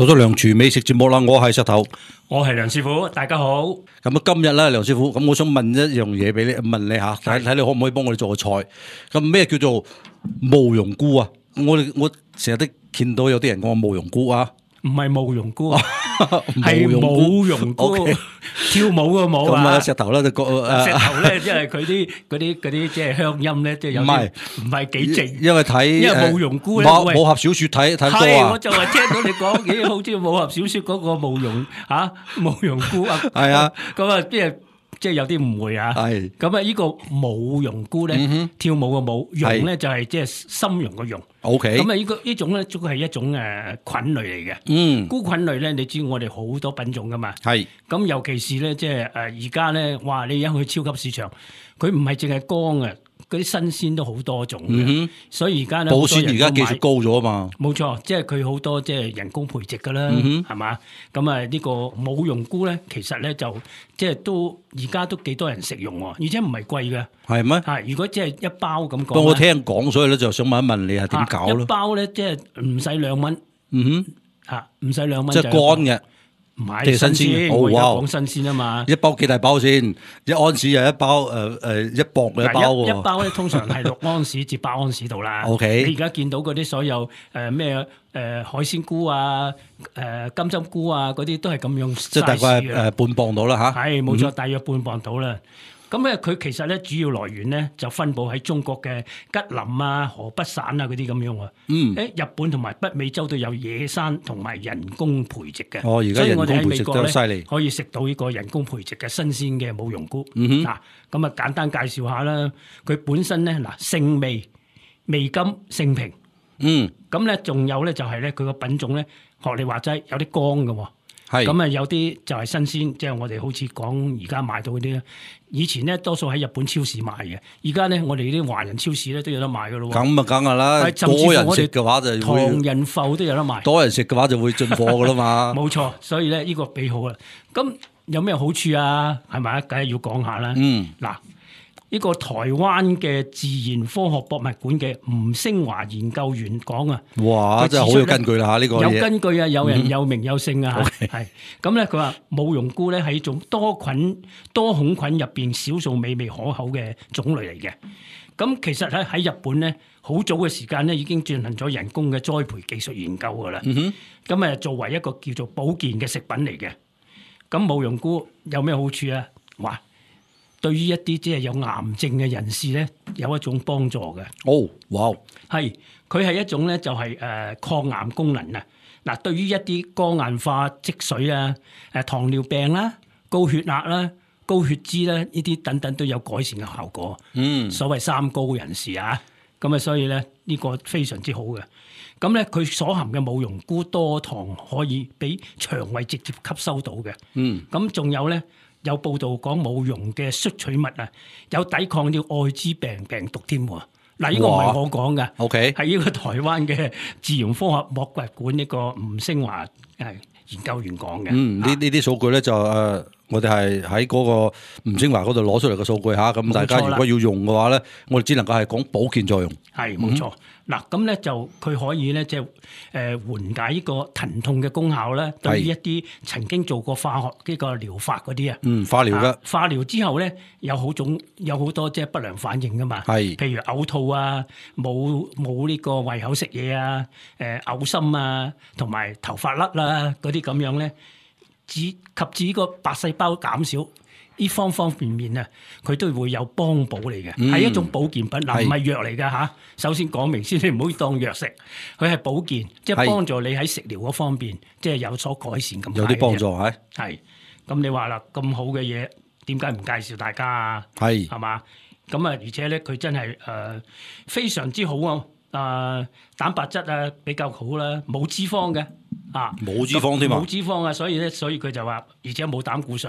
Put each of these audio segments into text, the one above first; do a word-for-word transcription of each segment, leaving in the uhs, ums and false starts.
到咗梁廚美食節目啦，我係石頭， 我係梁師傅，大家好。 咁啊，今日咧，梁師傅，咁我想問一樣嘢俾你，問你吓，睇睇你可唔可以幫我哋做個菜？咁咩叫做慕容菇啊？我我成日都見到有啲人講慕容菇啊， 唔係慕容菇，係舞容菇，跳舞個舞啊！ 咁啊，石頭咧就講， 石頭咧，因為佢啲嗰啲嗰啲即係鄉音咧，即係有啲唔係幾正。 因為睇， 因為慕容菇咧， 武武俠小說睇睇多啊。 係，我就話聽到你講，咦，好似武俠小說嗰個慕容吓慕容菇啊。 係啊， 咁啊，即係。即係有啲誤會啊！ 係咁啊！呢個舞容菇咧，嗯、跳舞嘅舞，容咧就係即係深溶嘅溶。O K。咁啊，呢個呢種咧，都係一種誒菌類嚟嘅。嗯，菇菌類咧，你知我哋好多品種噶嘛。係。咁尤其是咧，即係誒而家咧，哇！你一去超級市場，佢唔係淨係乾嘅。嗰啲新鮮都好多種嘅，嗯、所以而家咧保鮮而家技術高咗啊嘛。冇錯，即係佢好多即係人工培植噶啦，係、嗯、嘛？咁啊呢個舞容菇咧，其實咧就即係都而家都幾多人食用喎，而且唔係貴嘅。係咩？係如果即係一包咁講，不過我聽講，所以咧就想問一問你係點搞咯？一包咧即係唔使兩蚊，嗯哼，嚇唔使兩蚊，即係乾嘅。唔係新鮮，我而家講新鮮啊嘛！一包幾大包先？一安士又一包，誒誒一磅嘅一包喎。一包咧通常係六安士至八安士度啦。O K。你而家見到嗰啲所有誒咩誒海鮮菇啊、誒金針菇啊嗰啲都係咁樣 size 嘅。即係大概誒半磅到啦嚇。係冇錯，大約半磅到啦。咁咧，佢其實咧主要來源咧就分佈喺中國嘅吉林啊、河北省啊嗰啲咁樣喎。嗯。誒，日本同埋北美洲都有野生同埋人工培植嘅。哦，而家人工培植都犀利。可以食到呢個人工培植嘅新鮮嘅舞容菇。嗯哼。嗱，咁啊簡單介紹下啦。佢本身咧嗱，性味味甘性平。嗯。咁咧仲有咧就係咧佢個品種咧，學你話齋有啲乾嘅喎。係咁啊，有啲就係新鮮，即係我哋好似講而家買到嗰啲咧。以前咧多數喺日本超市賣嘅，而家咧我哋啲華人超市咧都有得賣噶咯。咁啊，梗係啦，多人食嘅話就會唐人埠都有得賣。多人食嘅話就會進貨噶啦嘛。冇錯，所以咧呢個幾好啊。咁有咩好處啊？係咪啊？梗係要講下啦。嗯，嗱。呢個台灣嘅自然科學博物館嘅吳星華研究員講啊，哇，真係好有根據啦嚇！呢個有根據啊，有人有名有姓啊，係咁咧。佢話舞容菇咧係一種多菌多孔菌入邊少數美味可口嘅種類嚟嘅。咁其實喺喺日本咧，好早嘅時間咧已經進行咗人工嘅栽培技術研究噶啦。咁誒作為一個叫做保健嘅食品嚟嘅。咁舞容菇有咩好處啊？哇！對於一啲即係有癌症嘅人士咧，有一種幫助嘅。哦，哇！係，佢係一種咧就係誒抗癌功能啊。嗱，對於一啲肝硬化、積水啊、誒糖尿病啦、高血壓啦、高血脂啦呢啲等等都有改善嘅效果。嗯，所謂三高人士啊，咁啊，所以咧呢個非常之好嘅。咁咧佢所含嘅舞容菇多糖，可以俾腸胃直接吸收到嘅。嗯，咁仲有咧。有報道講舞容嘅萃取物啊，有抵抗啲愛滋病病毒添喎。嗱，呢個唔係我講嘅，OK，係呢個台灣嘅自然科學博物館呢個吳星華誒研究員講嘅。嗯，呢呢啲數據咧就誒、呃，我哋係喺嗰個吳星華嗰度攞出嚟嘅數據嚇。咁大家如果要用嘅話咧，我哋只能夠係講保健作用。係冇錯。嗱，咁咧就佢可以咧即係誒緩解呢個疼痛嘅功效咧，對於一啲曾經做過化學呢個療法嗰啲啊，嗯，化療嘅化療之後咧有好種有好多即係不良反應噶嘛，係譬如嘔吐啊，冇冇呢個胃口食嘢啊，誒嘔心啊，同埋頭髮甩啦嗰啲咁樣咧，至及至呢個白細胞減少。呢方方面面啊，佢都會有幫補嚟嘅，係、嗯、一種保健品，嗱唔係藥嚟㗎嚇。首先講明先，你唔好當藥食，佢係保健，即係幫助你喺食療嗰方面，即係有所改善咁。有啲幫助係。係，咁你話啦，咁好嘅嘢，點解唔介紹大家啊？係，係嘛？咁啊，而且咧，佢真係誒、呃、非常之好啊！誒、呃，蛋白質啊比較好啦，冇脂肪嘅啊，冇脂肪添嘛，冇脂肪啊，所以咧，所以佢就話，而且冇膽固醇。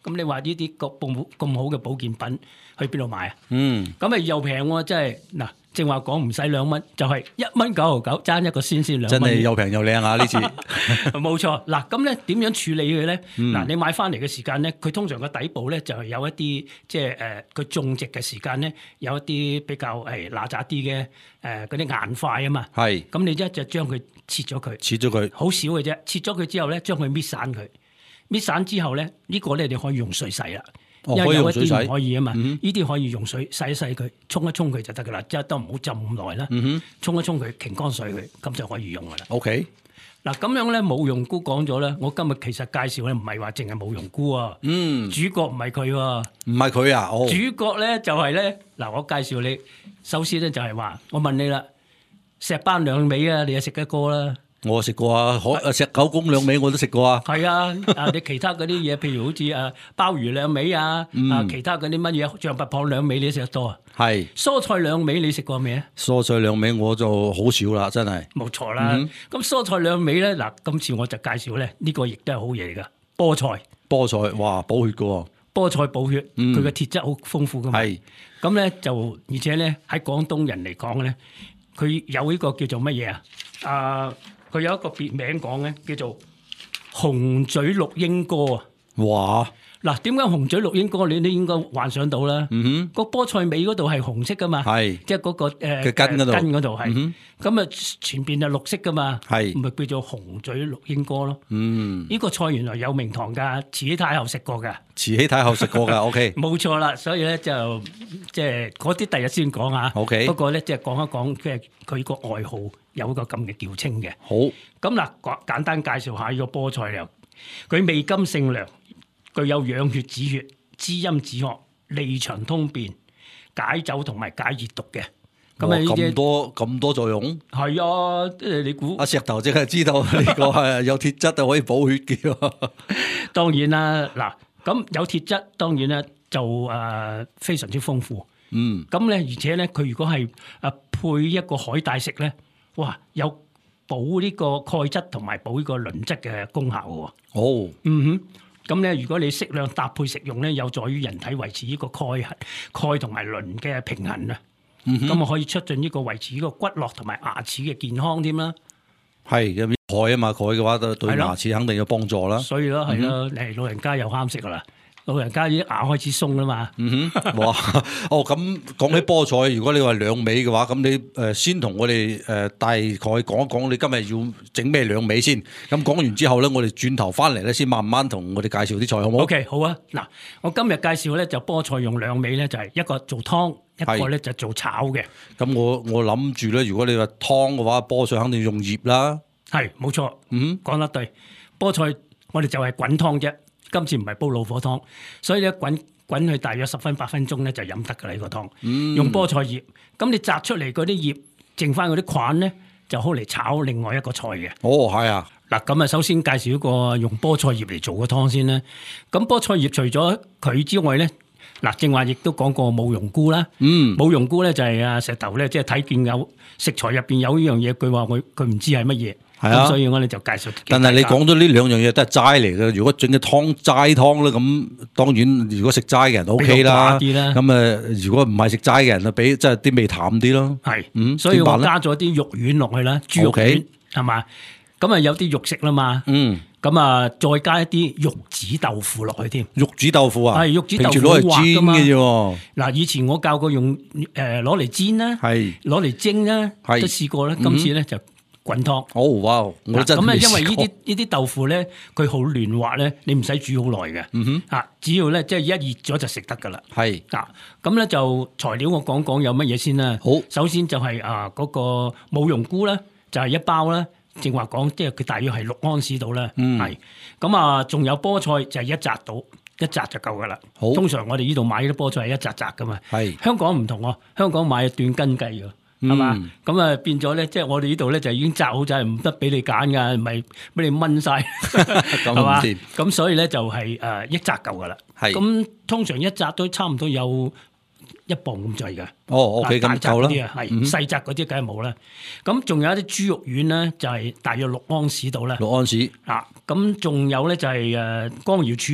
咁你話呢啲咁咁好嘅保健品去邊度買啊？ 嗯， 咁啊又平喎，真係嗱，正話講唔使兩蚊，就係一蚊九毫九，爭一個先先兩蚊。 真係又平又靚啊！呢次冇錯。嗱，咁咧點樣處理佢咧？嗱、 嗯， 你買翻嚟嘅時間咧，佢通常個底部咧就係有一啲即係誒，佢種植嘅時間咧有一啲比較係嗱喳啲嘅誒嗰啲硬塊啊嘛。 係。 咁你一就將佢切咗佢， 切咗佢， 好少嘅啫。切咗佢之後咧，將佢搣散佢，搣散之後咧，呢、這個咧你可以用水洗啦。 哦、 因為有一啲唔可可以啊嘛，呢啲、 嗯、 可以用水洗一洗佢，沖一沖佢就得噶啦，即係都唔好浸咁耐啦。 嗯、 沖一沖佢，擎乾水佢，咁就可以用噶啦。 OK， 嗱咁樣咧，冇用菇講咗咧，我今日其實介紹咧唔係話淨係冇用菇啊， 嗯， 主角唔係佢喎， 唔係佢啊，哦、 主角咧就係咧，嗱我介紹你，首先咧就係話，我問你啦，石斑兩味啊，你又食得過啦？ 我食過啊，可石狗公兩味我都食過啊。 係啊，啊你其他嗰啲嘢，譬如好似啊鮑魚兩味啊，嗯、啊其他嗰啲乜嘢象拔蚌兩味，你食得多啊？係是蔬菜兩味你食過未啊？ 蔬菜兩味我就好少啦，真係。 冇錯啦。咁、嗯、蔬菜兩味咧，嗱今次我就介紹咧，呢、這個亦都係好嘢嚟噶。菠菜，菠菜， 哇，補血噶喎。 菠菜補血，佢嘅鐵質好豐富噶嘛。 係是。咁咧就而且咧喺廣東人嚟講咧，佢有呢個叫做乜嘢啊？啊！佢有一個別名講咧，叫做紅嘴綠鸚哥啊！ 哇！ 嗱，點解紅嘴綠鸚哥你都應該幻想到啦？嗯哼，個菠菜尾嗰度係紅色噶嘛？係，即係嗰個誒嘅根嗰度， 根嗰度係。咁啊，前邊係綠色噶嘛？係，咪叫做紅嘴綠鸚哥咯？嗯，呢個菜原來有名堂㗎，慈禧太后食過㗎。 慈禧太后食過㗎，OK。 冇錯啦，所以咧就即係嗰啲第日先講下。OK。不過咧，即係講一講即係佢個外號有一個咁嘅叫稱嘅。好。咁嗱，簡簡單介紹下呢個菠菜啦。佢味甘性涼。具有養血止血、滋陰止渴、利腸通便、解酒同埋解熱毒嘅。咁啊，咁多咁多作用。係啊，即係你估？阿石頭即係知道呢個係有鐵質就可以補血嘅。當然啦，嗱，咁有鐵質當然咧就誒非常之豐富。嗯。咁咧，而且咧，佢如果係誒配一個海帶食咧，哇，有補呢個鈣質同埋補呢個磷質嘅功效嘅。哦。嗯哼。咁咧，如果你適量搭配食用咧，有助於人體維持呢個鈣、鈣同埋磷嘅平衡啊。咁啊、嗯哼，可以促進呢個維持呢個骨骼同埋牙齒嘅健康添啦。係有鈣啊嘛，鈣嘅話對對牙齒肯定有幫助啦。所以咯，係咯，誒、嗯、哼老人家又啱食噶啦。老人家啲牙開始鬆啦嘛。嗯哼，哇！哦，咁講起菠菜，如果你話兩味嘅話，咁你誒先同我哋誒大概講一講，你今日要整咩兩味先？咁講完之後咧，我哋轉頭翻嚟咧，先慢慢同我哋介紹啲菜，好唔好 ？OK， 好啊。嗱，我今日介紹咧就菠菜用兩味咧，就係一個做湯，一個咧就做炒嘅。咁我我諗住咧，如果你話湯嘅話，菠菜肯定用葉啦。係，冇錯。嗯，講得對。菠菜我哋就係滾湯啫。今次唔係煲老火湯，所以咧滾滾去大約十分八分鐘咧就飲得㗎啦呢個湯。嗯、用菠菜葉，咁你摘出嚟嗰啲葉，剩翻嗰啲菌咧，就好嚟炒另外一個菜嘅。哦，係啊。嗱，咁啊，首先介紹一個用菠菜葉嚟做嘅湯先啦。咁菠菜葉除咗佢之外咧，嗱，正話亦都講過冇蓉菇啦。嗯，冇蓉菇咧就係啊石頭咧，即係睇見有食材入邊有呢樣嘢，佢話佢佢唔知係乜嘢。係啊，所以我哋就介紹。但係你講咗呢兩樣嘢都係齋嚟嘅。如果整嘅湯齋湯咧，咁當然如果食齋嘅人 O K 啦。咁誒，如果唔係食齋嘅人啊，俾即係啲味淡啲咯。係，嗯，所以我加咗啲肉丸落去啦，豬肉丸係嘛。咁啊有啲肉食啦嘛。嗯。咁啊再加一啲玉子豆腐落去添。玉子豆腐啊？係玉子豆腐攞嚟煎嘅啫。嗱，以前我教過用誒攞嚟煎啦，係攞嚟蒸啦，都試過啦。今次咧就滾湯。哦，哇！我真係未試過。咁啊，因為呢啲呢啲豆腐咧，佢好嫩滑咧，你唔使煮好耐嘅。嗯哼。啊，只要咧即係一熱咗就食得噶啦。係。嗱，咁咧就材料我講講有乜嘢先啦。好。首先就係啊嗰個冇蓉菇啦，就係一包啦。正話講，即係佢大約係六安士度啦。嗯。係。咁啊，仲有菠菜就係一紮到，一紮就夠噶啦。好。通常我哋呢度買啲菠菜係一紮紮噶嘛。係。香港唔同喎，香港買斷斤計㗎。係嘛？咁啊、嗯、變咗咧，即係我哋呢度咧就已經摘好，就係唔得俾你揀噶，唔係俾你掹晒，係嘛？咁所以咧就係誒一紮夠噶啦。係咁是通常一紮都差唔多有一磅咁滯嘅。哦，OK，咁夠啦。啲啊係細紮嗰啲梗係冇啦。咁仲有一啲豬肉丸咧，就係大約六安士度啦。六安士啊，咁仲有咧就係誒光瑤柱啦。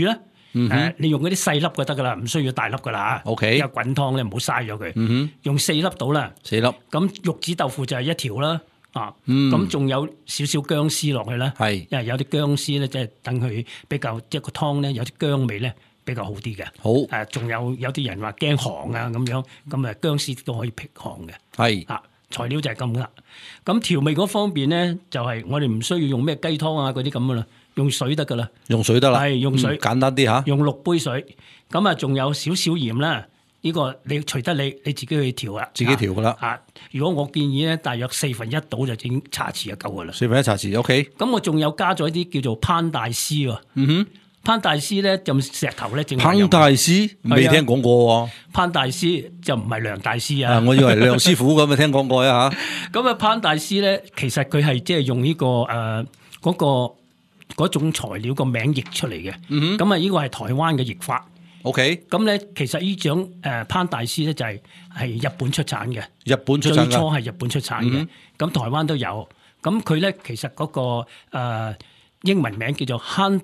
誒，你用嗰啲細粒就得噶啦，唔需要大粒噶啦。 O K， 因為滾湯咧唔好嘥咗佢。 嗯哼， 用四粒到啦。 四粒。 咁玉子豆腐就係一條啦。啊，咁仲有少少薑絲落去啦。係，因為有啲薑絲咧，即係等佢比較即係個湯咧有啲薑味咧比較好啲嘅。好。誒，仲有有啲人話驚寒啊咁樣，咁誒薑絲都可以辟寒嘅。係。啊，材料就係咁啦。咁調味嗰方面咧，就係我哋唔需要用咩雞湯啊嗰啲咁噶啦。用水得噶啦，用水得啦，係用水、嗯、簡單啲吓，用六杯水，咁啊仲有少少鹽啦。呢、這個你隨得你你自己去調啊，自己調噶啦。啊，如果我建議咧，大約四分一倒就整茶匙就夠噶啦。四分一茶匙 ，OK。咁我仲有加咗一啲叫做潘大師喎。嗯哼，潘大師咧就石頭咧整。潘大師未聽講過喎。潘大師就唔係梁大師啊。啊，我以為梁師傅咁啊，聽講過啊吓。咁啊，潘大師咧，其實佢係即係用呢、這個誒嗰、呃那個。嗰種材料個名譯出嚟嘅，咁啊呢個係台灣嘅譯法。OK，咁咧其實呢種誒潘大師咧就係係日本出產嘅，日本出產最初係日本出產嘅，咁、嗯、台灣都有。咁佢咧其實嗰、那個、呃、英文名叫做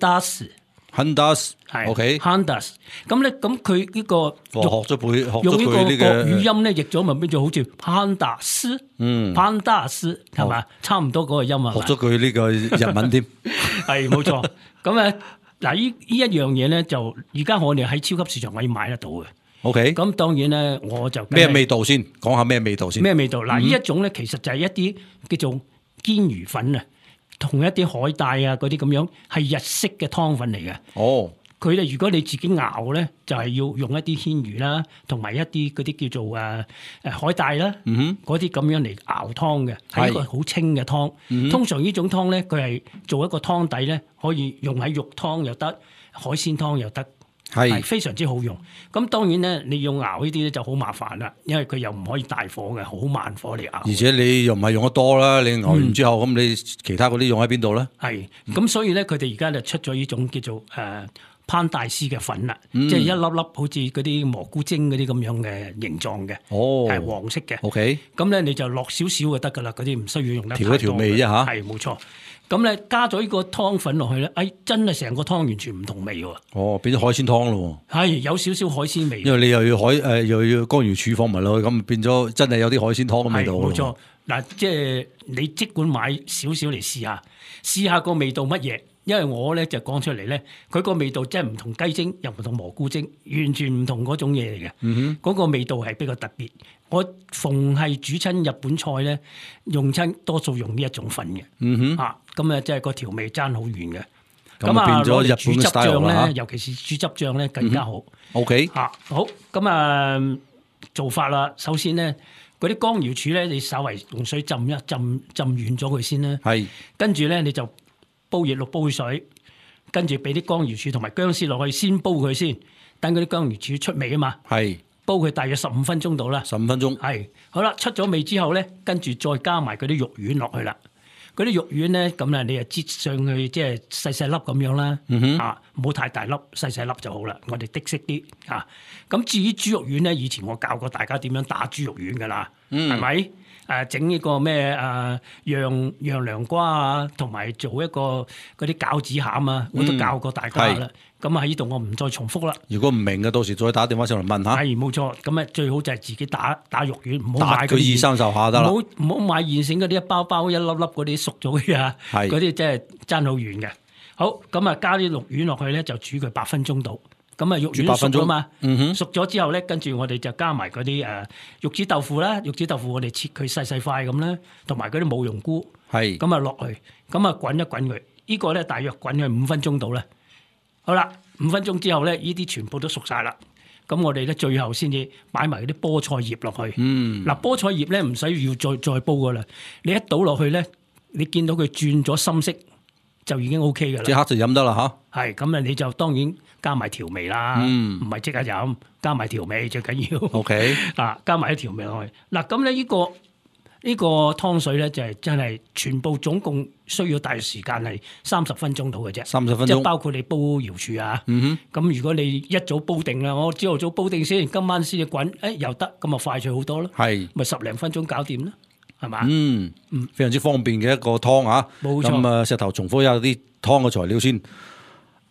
Handas。Handas 係 OK，Handas 咁咧，咁佢呢個學咗背，學咗佢呢個國語音咧譯咗咪變咗好似潘達斯，嗯，潘達斯係嘛，差唔多嗰個音啊，學咗佢呢個日文添，係冇錯。咁啊嗱，呢呢一樣嘢咧就而家我哋喺超級市場可以買得到嘅。OK，咁當然咧我就咩味道先講下咩味道先？咩味道？嗱，呢一種咧其實就係一啲叫做堅魚粉啊。同一啲海帶啊嗰啲咁樣係日式嘅湯粉嚟嘅。哦，佢哋如果你自己熬咧，就係、是、要用一啲鮮魚啦，同埋一啲嗰啲叫做誒誒海帶啦，嗰啲咁樣嚟熬湯嘅，係一個好清嘅湯。嗯、通常呢種湯咧，佢係做一個湯底咧，可以用喺肉湯又得，海鮮湯又得。係非常之好用，咁當然咧，你要熬呢啲咧就好麻煩啦，因為佢又唔可以大火嘅，好慢火嚟熬。而且你又唔係用得多啦，你熬完之後咁、嗯，你其他嗰啲用喺邊度咧？係，咁所以咧，佢哋而家就出咗呢種叫做誒、呃、潘大師嘅粉啦、嗯，即係一粒粒好似嗰啲蘑菇精嗰啲咁樣嘅形狀嘅，哦，係黃色嘅。OK，咁咧你就落少少就得噶啦，嗰啲唔需要用得太多。調一調味啫嚇，係冇錯。咁咧加咗呢個湯粉落去咧，哎，真係成個湯完全唔同味喎。哦，變咗海鮮湯咯。係有少少海鮮味。因為你又要海誒、呃，又要乾魚處放埋落去，咁變咗真係有啲海鮮湯嘅味道。冇錯，嗱，即係你即管買少少嚟試下，試下個味道乜嘢。因為我咧就講出嚟咧，佢個味道真係唔同雞精，又唔同蘑菇精，完全唔同嗰種嘢嚟嘅。嗯哼，嗰個味道係比較特別。我逢係煮親日本菜咧，用親多數用呢一種粉嘅。嗯哼，啊，咁啊，即係個調味爭好遠嘅。咁啊，攞嚟煮汁醬咧，尤其是煮汁醬咧更加好。O K，嚇好，咁啊做法啦。首先咧，嗰啲江瑤柱咧，你稍為用水浸一浸，浸軟咗佢先啦。係，跟住咧你就煲熱六煲水，跟住俾啲江瑤柱同埋薑絲落去，先煲佢先，等嗰啲江瑤柱出味啊嘛。係。煲佢大約十五分鐘到啦，十五分鐘係好啦。出咗味之後咧，跟住再加埋嗰啲肉丸落去啦。嗰啲肉丸咧，咁啊，你啊擠上去，即係細細粒咁樣啦。嗯哼，啊，唔好太大粒，細細粒就好啦。我哋的色啲啊。咁至於豬肉丸咧，以前我教過大家點樣打豬肉丸噶啦，係咪？誒整呢個咩誒釀釀涼瓜啊，同埋做一個嗰啲餃子餡啊，我都教過大家啦。咁啊喺呢度我唔再重複啦。如果唔明嘅，到時再打電話上嚟問下。係冇錯，咁啊最好就係自己打打肉丸，唔好買佢二三十下得啦。唔好唔好買現成嗰啲一包包一粒粒嗰啲熟咗嘅啊，嗰啲真係爭好遠嘅。好，咁啊加啲肉丸落去咧，就煮佢八分鐘到。咁啊，肉丸熟咗嘛？嗯哼，熟咗之後咧，跟住我哋就加埋嗰啲誒玉子豆腐啦。玉子豆腐我哋切佢細細塊咁啦，同埋嗰啲冇蓉菇。係。咁啊落去，咁啊滾一滾佢。呢個咧大約滾佢五分鐘到啦。好啦，五分鐘之後咧，呢啲全部都熟晒啦。咁我哋咧最後先至擺埋嗰啲菠菜葉落去。嗯。嗱，菠菜葉咧唔使要再再煲噶啦。你一倒落去咧，你見到佢轉咗深色，就已經 O K 噶啦。即刻就飲得啦吓？係，咁啊你就當然。加埋調味啦，唔係即刻飲，加埋調味最緊要。O K，啊，加埋啲調味落去。嗱，咁咧呢個呢、呢個湯水咧就係真係全部總共需要大約時間係三十分鐘到嘅啫。三十分鐘，即係包括你煲瑤柱啊。嗯哼。咁如果你一早煲定啦，我朝頭早煲定先，今晚先至滾，誒、哎、又得，咁啊快脆好多咯。係，咪十零分鐘搞掂啦，係嘛？嗯嗯，非常之方便嘅一個湯啊。冇錯。咁啊，石頭重複一下啲湯嘅材料先。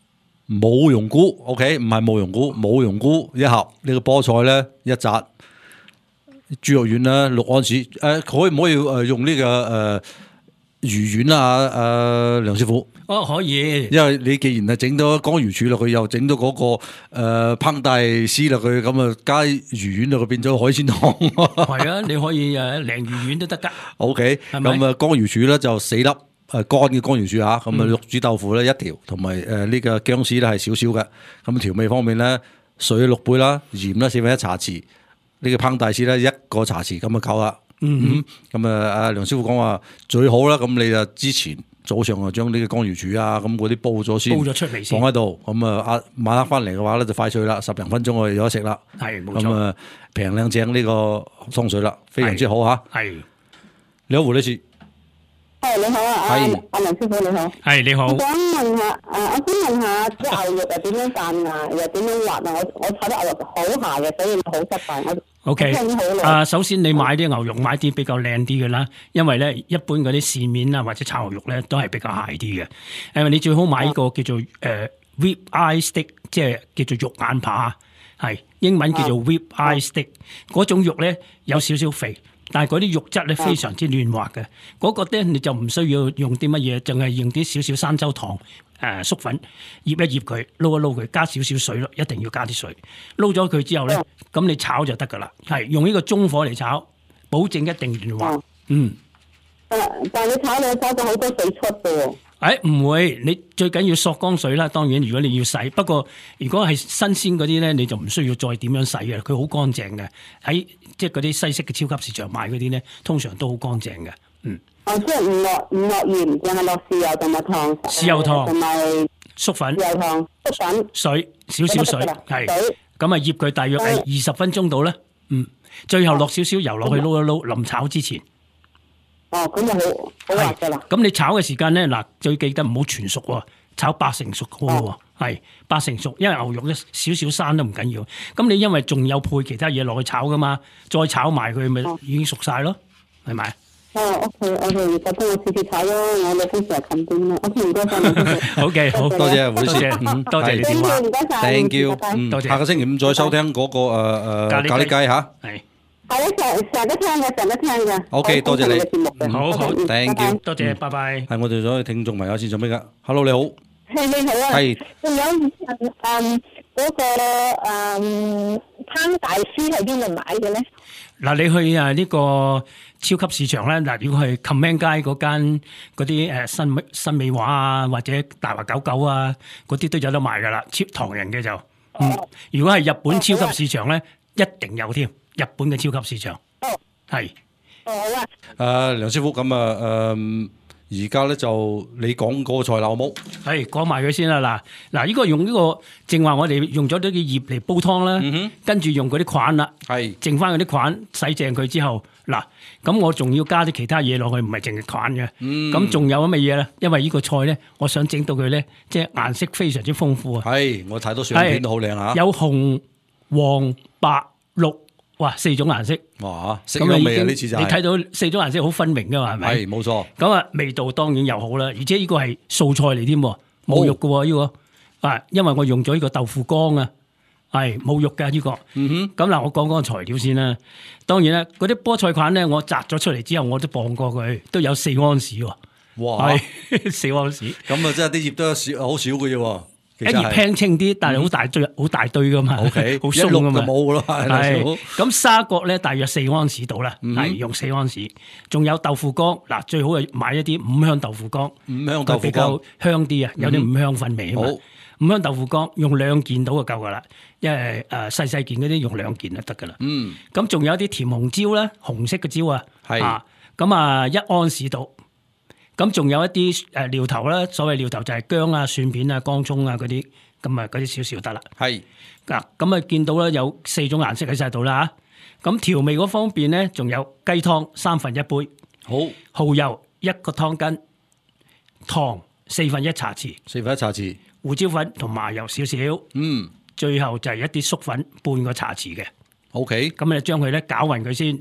冇蓉菇 ，OK， 唔係冇蓉菇，冇蓉菇一盒。呢、這個菠菜咧一紮，豬肉丸啦六安士。誒、呃，可唔可以誒用呢、這個誒、呃、魚丸啊？誒、呃，梁師傅。 哦，可以。 因為你既然係整到江魚柱落去，又整到嗰、那個誒烹帶絲落去，咁啊加魚丸落去變咗海鮮湯。 係啊，你可以誒鯪魚丸都得㗎。OK， 咁啊江魚柱咧就四粒。誒乾嘅江魚柱嚇，咁啊綠煮豆腐咧一條，同埋誒呢個薑絲咧係少少嘅。咁調味方面咧，水六杯啦，鹽啦四分一茶匙，呢、這個烹帶絲咧一個茶匙咁就夠啦。嗯咁啊，阿梁師傅講話最好啦，咁你就之前早上就將呢個江魚柱啊，咁嗰啲煲咗先， 煲咗出嚟先， 放喺度。咁啊，阿晚黑翻嚟嘅話咧就快脆啦，十零分鐘我哋有得食啦。 係冇錯。 咁啊，平靚正呢個湯水啦，非常之好嚇。 係。 你好，胡女士。 係你好啊，阿阿梁師傅你好。 係你好。 我想問下，誒，我想問下啲牛肉又點樣彈啊，又點樣滑啊？我我炒啲牛肉好鹹嘅，所以好失敗。我 O K， 啊，首先你買啲牛肉買啲比較靚啲嘅啦，因為咧一般嗰啲線面啊或者炒牛肉咧都係比較蟹啲嘅。誒，你最好買呢個叫做誒 rib eye steak， 即係叫做肉眼扒，係英文叫做 rib eye steak。嗰種肉咧有少少肥。但係嗰啲肉質咧非常之嫩滑嘅，嗰、那個咧你就唔需要用啲乜嘢，淨係用啲少少生抽糖、誒、呃、粟粉醃一醃佢，撈一撈佢，加少少水咯，一定要加啲水。撈咗佢之後咧，咁你炒就得噶啦，係用呢個中火嚟炒，保證一定嫩滑。嗯。 但但係你炒你炒咗好多水出嘅喎。 誒唔會，你最緊要索乾水啦。當然，如果你要洗，不過如果係新鮮嗰啲咧，你就唔需要再點樣洗嘅，佢好乾淨嘅。喺即係嗰啲西式嘅超級市場買嗰啲咧，通常都好乾淨嘅。嗯。 哦，即係唔落唔落鹽，淨係落豉油同埋糖。 豉油糖同埋粟粉。 豉油糖、粟粉。 水少少水，係。咁啊，醃佢大約係二十分鐘到啦。嗯。最後落少少油落去撈一撈，臨炒之前。 哦，咁就好好滑噶啦。 咁你炒嘅時間咧，嗱最記得唔好全熟喎，炒八成熟好喎，係、哦、八成熟，因為牛肉咧少少生都唔緊要。咁你因為仲有配其他嘢落去炒噶嘛，再炒埋佢咪已經熟晒咯，係咪？ 哦 ，OK，OK， 就幫我試試炒咯，我老公成日近邊啦。OK，唔該晒。 好嘅，好多謝，多謝，嗯，多謝你電話 ，Thank you，嗯，多謝。下個星期五再收聽嗰個誒誒咖喱雞嚇。係。 係啊，成成日都聽嘅，成日都聽嘅。 O K， 多謝你。 好好 ，thank you， 多謝，拜拜。 係我哋咗聽眾朋友先做咩噶 ？Hello， 你好。 係你好啊。係。仲有誒嗰個誒烹大師喺邊度買嘅咧？ 嗱，你去啊呢個超級市場咧，嗱，如果係 Command 街嗰間嗰啲誒新美新美華啊，或者大華九九啊，嗰啲都有得賣噶啦，超唐人嘅就。嗯。如果係日本超級市場咧，一定有添。日本嘅超級市場，係， 哦好啊。 誒梁師傅，咁啊誒，而家咧就你講嗰個菜啦，好冇？ 係講埋佢先啦，嗱嗱，呢個用呢個正話，我哋用咗啲葉嚟煲湯啦，嗯、跟住用嗰啲菌啦，係，剩翻嗰啲菌洗淨佢之後，嗱，咁我仲要加啲其他嘢落去，唔係淨係菌嘅，咁、嗯、仲有乜嘢咧？因為呢個菜咧，我想整到佢咧，即係顏色非常之豐富啊！ 係，我睇到相片都好靚嚇， 有紅、黃、白、綠。哇！四種顏色， 哇！色香味啊！呢次就係、 你睇到四種顏色好分明噶嘛？係咪？ 係冇錯。咁啊，味道當然又好啦，而且呢個係素菜嚟添，冇肉嘅喎呢個。啊，因為我用咗呢個豆腐乾啊，係冇肉嘅呢、這個。嗯哼。咁嗱，我講講個材料先啦。當然啦，嗰啲菠菜菌咧，我摘咗出嚟之後，我都磅過佢，都有四安士喎。哇！係四安士。咁啊，真係啲葉都少，好少嘅啫喎。一葉輕輕啲，但係好大堆，好、嗯、大堆噶嘛，好鬆噶嘛，冇咯。係咁沙葛咧，大約四安士到啦，係、嗯、用四安士。仲有豆腐乾，嗱最好係買一啲五香豆腐乾，五香豆腐乾比較香啲啊，有啲五香粉味啊嘛。五香豆腐乾用兩件到就夠噶啦，因為誒細細件嗰啲用兩件就得噶啦。嗯，咁仲有一啲甜紅椒啦，紅色嘅椒啊，係啊，咁啊一安士到。咁仲有一啲誒料頭啦，所謂料頭就係薑啊、蒜片啊、乾葱啊嗰啲，咁啊嗰啲少少得啦。係嗱，咁啊見到啦，有四種顏色喺晒度啦嚇。咁調味嗰方面咧，仲有雞湯三分一杯，好蠔油一個湯羹，糖四分一茶匙，四分一茶匙，胡椒粉同麻油少少，嗯，最後就係一啲粟粉半個茶匙嘅。OK，咁你將佢咧攪勻佢先嚇。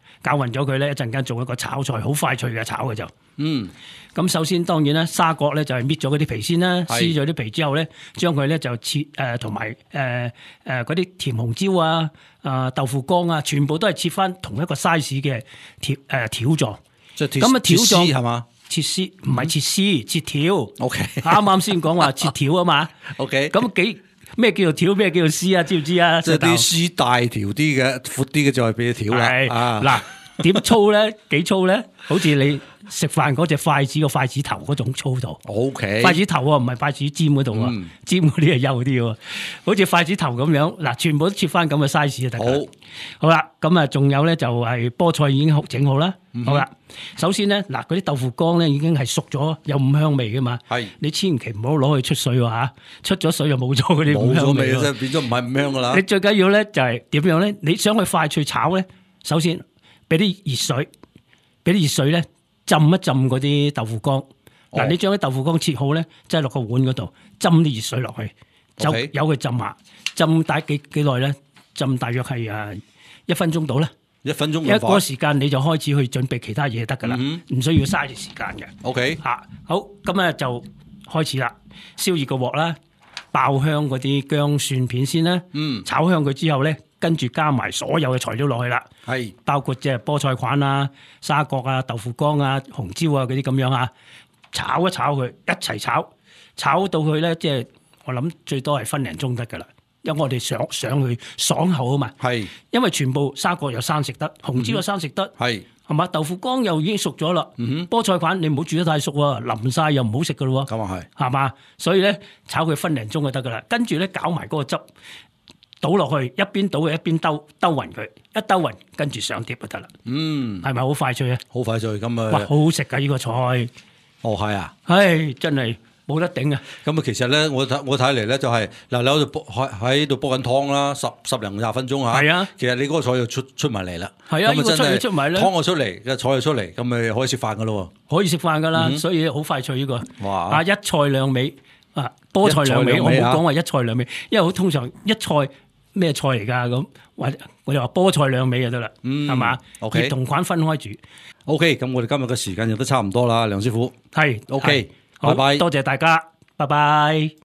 攪勻咗佢咧，一陣間做一個炒菜，好快脆嘅炒嘅就。 嗯。 咁首先當然啦，沙葛咧就係搣咗嗰啲皮先啦，撕咗啲皮之後咧，將佢咧就切誒同埋誒誒嗰啲甜紅椒啊、啊豆腐乾啊，全部都係切翻同一個 size 嘅條誒條狀。咁啊條狀係嘛？切絲唔係切絲，切條。 O K。 啱啱先講話切條啊嘛。 O K。 咁幾咩叫做條？咩叫做絲啊？知唔知啊？ 即係啲絲大條啲嘅、闊啲嘅就係俾條啦。 係啊， 嗱點粗咧？幾粗咧？好似你食飯嗰隻筷子個筷子頭嗰種粗度。 O K。 筷子頭喎，唔係筷子尖嗰度喎，尖嗰啲係幼啲喎。好似筷子頭咁樣，嗱，全部都切翻咁嘅 size 就得㗎。好，好啦，咁啊，仲有咧就係菠菜已經整好啦。好啦，首先咧嗱，嗰啲豆腐乾咧已經係熟咗，有五香味㗎嘛。係，你千祈唔好攞去出水喎嚇，出咗水就冇咗嗰啲五香味。冇咗味，即係變咗唔係五香㗎啦。你最緊要咧就係點樣咧？你想去快脆炒咧，首先俾啲熱水，俾啲熱水咧。浸一浸嗰啲豆腐乾，嗱、哦、你將啲豆腐乾切好咧，擠落個碗嗰度，浸啲熱水落去，就由佢浸下，浸大幾幾耐咧？浸大約係誒一分鐘到啦，一分鐘一個時間你就開始去準備其他嘢得噶啦，唔、嗯、需要嘥住時間嘅。O K 嚇，好咁咧就開始啦，燒熱個鑊啦，爆香嗰啲薑蒜片先啦，嗯，炒香佢之後咧。跟住加埋所有嘅材料落去啦，係包括即係菠菜塊啊、沙葛啊、豆腐乾啊、紅椒啊嗰啲咁樣啊，炒一炒佢，一齊炒，炒到佢咧即係我諗最多係分零鐘得噶啦，因為我哋想上去爽口啊嘛，係因為全部沙葛又生食得，紅椒又生食得，係係嘛，豆腐乾又已經熟咗啦，嗯、菠菜塊你唔好煮得太熟喎，淋晒又唔好食噶咯喎，咁啊係係嘛，所以咧炒佢分零鐘就得噶啦，跟住咧攪埋嗰個汁。倒落去，一邊倒嘅一邊兜兜勻佢，一兜勻跟住上碟就得啦。嗯，係咪好快脆啊？好快脆咁啊！哇，好好食噶呢個菜。哦，係啊，唉，真係冇得頂啊！咁啊，其實咧，我睇我睇嚟咧就係嗱，你喺度煲喺喺度煲緊湯啦，十十零廿分鐘嚇。係啊，其實你嗰個菜就出出埋嚟啦。係啊，呢個菜出埋咧，湯就出嚟，個菜就出嚟，咁咪可以食飯噶咯喎。可以食飯噶啦，所以好快脆呢個。哇！啊，一菜兩味啊，菠菜兩味，我冇講話一菜兩味，因為好通常一菜。咩菜嚟㗎咁？或者我哋話菠菜兩味就得啦，係嘛？熱同滾分開煮。O K，咁我哋今日嘅時間亦都差唔多啦，梁師傅。係 ，O K，拜拜，多謝大家，拜拜。